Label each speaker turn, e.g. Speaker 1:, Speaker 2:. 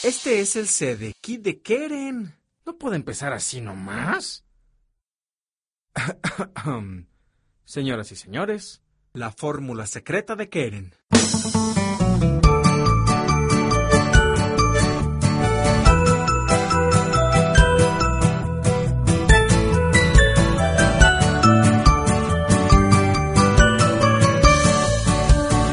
Speaker 1: Este es el Sedekit de Keren. No puede empezar así nomás. Señoras y señores, la fórmula secreta de Keren.